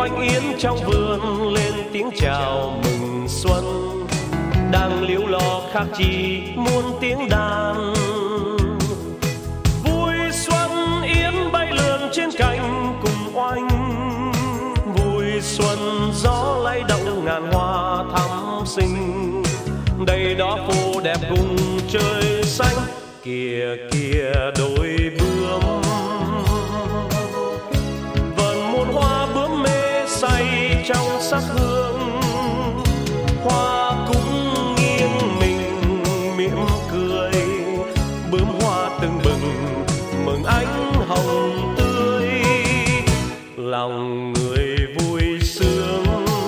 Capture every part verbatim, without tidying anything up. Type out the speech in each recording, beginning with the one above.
oanh yến trong vườn lên tiếng chào mừng xuân, đang liễu lo khác chi muôn tiếng đàn. Vui xuân yến bay lượn trên cành cùng oanh, vui xuân gió lay động ngàn hoa thắm xinh. Đây đó phố đẹp cùng trời xanh, kìa kìa đôi bướm vần muôn hoa bướm mê say trong sắc hương. Hoa cũng nghiêng mình mỉm cười, bướm hoa tưng bừng mừng ánh hồng tươi. Lòng người vui sướng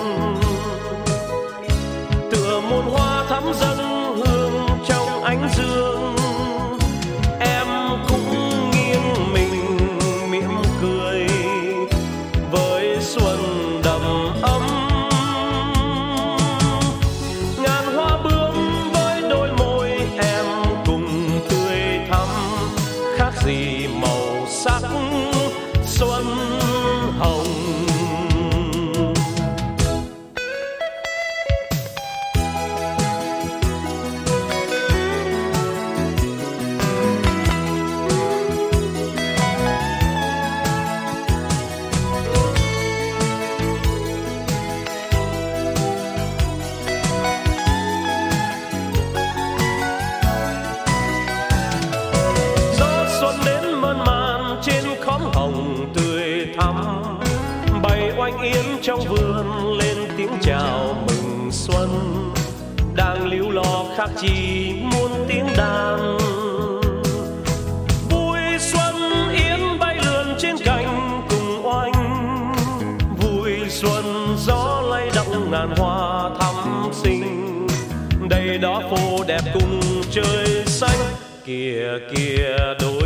tựa muôn hoa thắm dâng hương trong ánh dương. Em cũng nghiêng mình mỉm cười với xuân đầm ấm. Ngàn hoa bướm với đôi môi em cùng tươi thắm, khác gì màu sắc xuân hồng. Bay oanh yến trong vườn lên tiếng chào mừng xuân, đang liễu lo khác chi muôn tiếng đàn. Vui xuân yến bay lượn trên cành cùng oanh, vui xuân gió lay động ngàn hoa thắm xinh. Đây đó phố đẹp cùng trời xanh, kìa kìa đôi